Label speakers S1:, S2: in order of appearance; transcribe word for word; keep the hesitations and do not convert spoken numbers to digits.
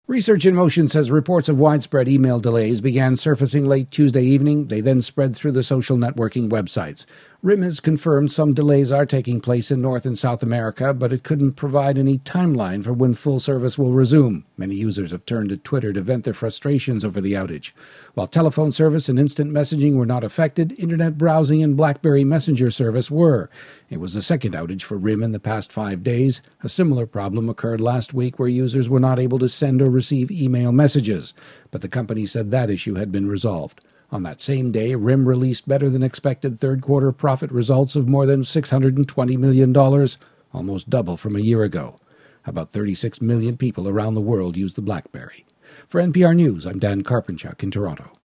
S1: Research in Motion says reports of widespread email delays began surfacing late Tuesday evening. They then spread through the social networking websites. R I M has confirmed some delays are taking place in North and South America, but it couldn't provide any timeline for when full service will resume. Many users have turned to Twitter to vent their frustrations over the outage. While telephone service and instant messaging were not affected, Internet browsing and BlackBerry Messenger service were. It was the second outage for R I M in the past five days. A similar problem occurred last week where users were not able to send or receive email messages, but the company said that issue had been resolved. On that same day, R I M released better-than-expected third-quarter profit results of more than six hundred twenty million dollars, almost double from a year ago. About thirty-six million people around the world use the BlackBerry. For N P R News, I'm Dan Karpenchuk in Toronto.